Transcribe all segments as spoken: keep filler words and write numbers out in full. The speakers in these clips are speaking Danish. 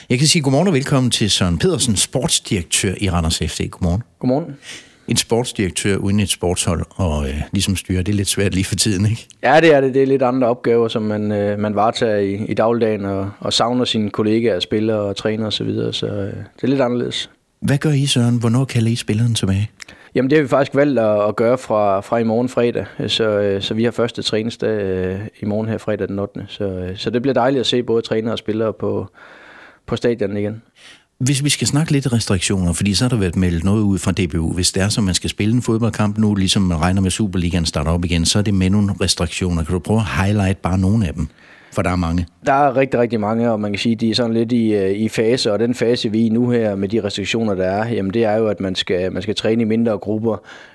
Jeg kan sige godmorgen og velkommen til Søren Pedersen, sportsdirektør i Randers F C. Godmorgen. Godmorgen. En sportsdirektør uden et sportshold og øh, ligesom styre, det er lidt svært lige for tiden, ikke? Ja, det er det. Det er lidt andre opgaver, som man, øh, man varetager i, i dagligdagen og, og savner sine kollegaer, spillere og træner osv., så, videre, så øh, det er lidt anderledes. Hvad gør I, Søren? Hvornår kalder I spilleren tilbage? Jamen det har vi faktisk valgt at, at gøre fra, fra i morgen fredag, så, øh, så vi har første træningsdag øh, i morgen her fredag den ottende Så, øh, så det bliver dejligt at se både trænere og spillere på, på stadion igen. Hvis vi skal snakke lidt restriktioner, fordi så har der været meldt noget ud fra D B U. Hvis det er så, man skal spille en fodboldkamp nu, ligesom man regner med Superligaen starter op igen, så er det med nogle restriktioner. Kan du prøve at highlight bare nogle af dem? For der er mange. Der er rigtig, rigtig mange, og man kan sige, at de er sådan lidt i, i fase, og den fase, vi er i nu her med de restriktioner, der er, jamen det er jo, at man skal, man skal træne i mindre grupper.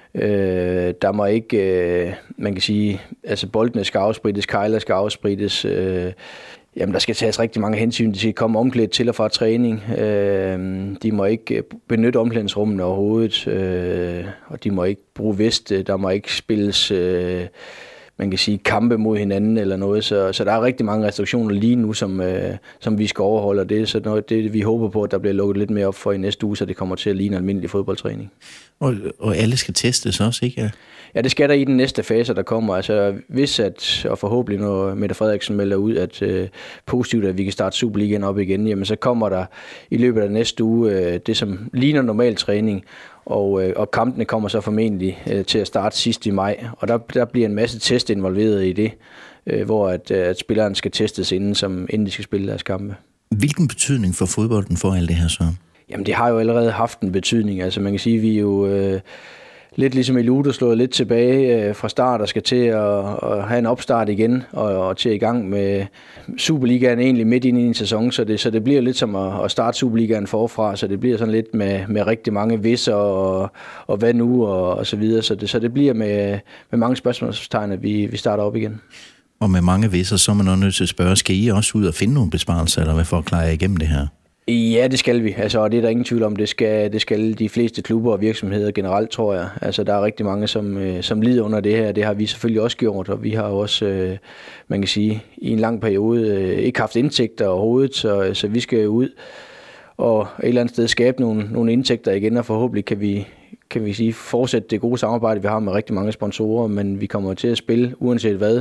Øh, der må ikke, øh, man kan sige, altså boldene skal afsprittes, kejler skal afsprittes, øh, jamen der skal tages rigtig mange hensyn. De skal komme omklædt til og fra træning. Øh, de må ikke benytte omklædningsrummene overhovedet, øh, og de må ikke bruge veste, der må ikke spilles øh, man kan sige kampe mod hinanden eller noget, så, så der er rigtig mange restriktioner lige nu, som, øh, som vi skal overholde, og det er så noget, det vi håber på, at der bliver lukket lidt mere op for i næste uge, så det kommer til at ligne almindelig fodboldtræning. Og, og alle skal testes også, ikke? Ja. Ja, det skal der i den næste fase, der kommer. Altså hvis at, og forhåbentlig når Mette Frederiksen melder ud, at øh, positivt, at vi kan starte Superligaen op igen, jamen så kommer der i løbet af næste uge øh, det, som ligner normal træning, og, øh, og kampene kommer så formentlig øh, til at starte sidst i maj, og der, der bliver en masse test involveret i det, øh, hvor at, at spilleren skal testes inden, som, inden de skal spille deres kampe. Hvilken betydning for fodbolden får alt det her så? Jamen det har jo allerede haft en betydning. Altså man kan sige, at vi er jo øh, lidt ligesom i Ludo slået lidt tilbage øh, fra start og skal til at, at have en opstart igen og, og til i gang med Superligaen egentlig midt ind i en sæson, så det, så det bliver lidt som at, at starte Superligaen forfra, så det bliver sådan lidt med, med rigtig mange visser og, og hvad nu og, og så videre, så det, så det bliver med, med mange spørgsmålstegn, at vi, vi starter op igen. Og med mange visser, så er man også nødt til at spørge, skal I også ud og finde nogle besparelser, eller hvad for at klare jer igennem det her? Ja, det skal vi. Altså, og det er der ingen tvivl om. Det skal, det skal de fleste klubber og virksomheder generelt, tror jeg. Altså, der er rigtig mange, som, som lider under det her. Det har vi selvfølgelig også gjort, og vi har også, øh, man kan sige, i en lang periode øh, ikke haft indtægter overhovedet, så, så vi skal ud og et eller andet sted skabe nogle, nogle indtægter igen, og forhåbentlig kan vi, kan vi sige, fortsætte det gode samarbejde, vi har med rigtig mange sponsorer, men vi kommer til at spille, uanset hvad,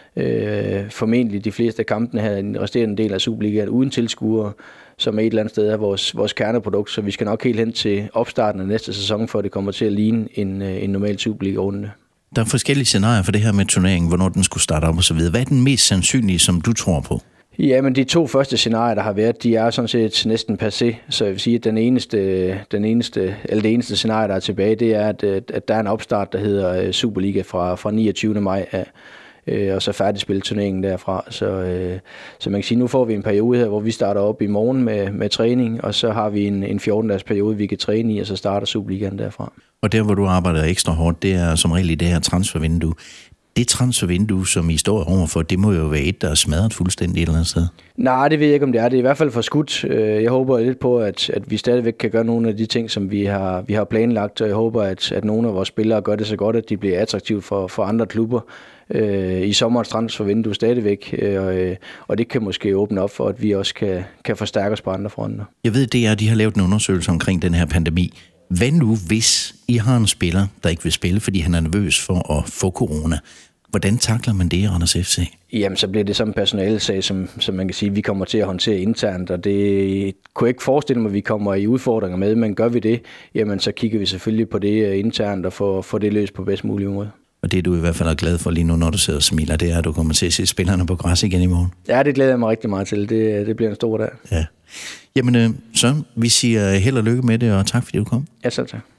øh, formentlig de fleste af kampene her, den resterende del af Superligaen, uden tilskuere, som et eller andet sted er vores, vores kerneprodukt, så vi skal nok helt hen til opstarten af næste sæson, for det kommer til at ligne en, en normal Superliga-runde. Der er forskellige scenarier for det her med turneringen, hvornår den skulle starte op og så videre. Hvad er den mest sandsynlige, som du tror på? Ja, men de to første scenarier, der har været, de er sådan set næsten passé. Så jeg vil sige, at den eneste, den eneste, eller det eneste scenarie, der er tilbage, det er, at, at der er en opstart, der hedder Superliga fra, fra niogtyvende maj af. Og så færdigspille turneringen derfra. Så, øh, så man kan sige, nu får vi en periode her, hvor vi starter op i morgen med, med træning, og så har vi en, en fjorten-dages periode, vi kan træne i, og så starter Superligaen derfra. Og der, hvor du arbejder ekstra hårdt, det er som regel i det her transfervindue. Det transfervindue, som I står overfor, det må jo være et, der er smadret fuldstændig et eller andet sted. Nej, det ved jeg ikke, om det er. Det er i hvert fald for skudt. Jeg håber lidt på, at, at vi stadigvæk kan gøre nogle af de ting, som vi har, vi har planlagt, og jeg håber, at, at nogle af vores spillere gør det så godt, at de bliver attraktive for, for andre klubber øh, i sommerens transfervindue stadigvæk, øh, og det kan måske åbne op for, at vi også kan, kan forstærke os på andre fronter. Jeg ved, det er, at de har lavet en undersøgelse omkring den her pandemi. Hvad nu, hvis I har en spiller, der ikke vil spille, fordi han er nervøs for at få corona? Hvordan takler man det i Randers F C? Jamen, så bliver det som en personalesag, som, som man kan sige, vi kommer til at håndtere internt, og det kunne jeg ikke forestille mig, at vi kommer i udfordringer med, men gør vi det, jamen så kigger vi selvfølgelig på det internt og får, får det løst på bedst mulig måde. Og det, du i hvert fald er glad for lige nu, når du sidder og smiler, det er, at du kommer til at se spillerne på græs igen i morgen. Ja, det glæder jeg mig rigtig meget til. Det, det bliver en stor dag. Ja. Jamen, så vi siger held og lykke med det, og tak fordi du kom. Ja, selv tak.